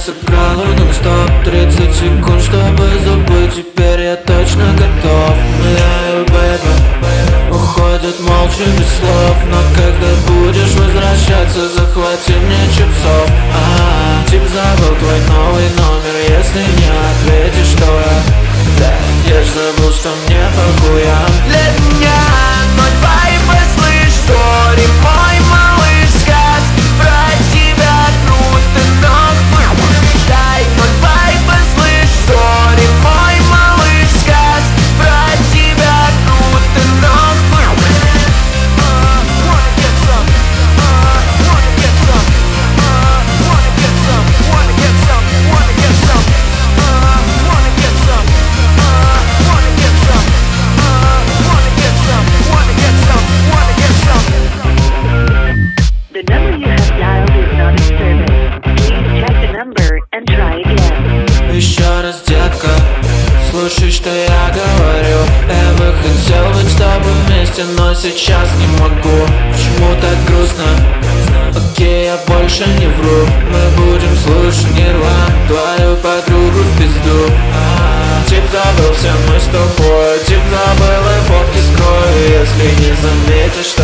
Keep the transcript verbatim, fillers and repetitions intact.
сыграла нон-стоп, тридцать секунд, чтобы забыть. Теперь я точно готов. Yeah, baby, уходит молча без слов. Но когда будешь возвращаться, захвати мне чипсов. А, тип забыл твой новый номер. Если не ответишь, что я, да, я ж забыл, что мне похуя. Для меня ноль вайба, слышь, сори, мой малыш, сказ про тебя круто, нахуй. Дай ноль вайба, слышь, сори, мой малыш, сказ про тебя круто, нахуй. Wanna get some, wanna get some, wanna get some, wanna get some, wanna get some, wanna get some, wanna get some, wanna get some, wanna get some, wanna get some. The number you have dialed is not in service. Please check the number and try again. Еще раз, детка, слушай, что я говорю. Я бы хотел быть с тобой вместе, но сейчас не могу. Почему так грустно? Окей, я больше не вру. Мы будем слушать Нирвану, твою подругу в пизду. А-а-а. Тип забыл, все мы с тобой. Тип забыл и фотки скрою. Если не заметишь,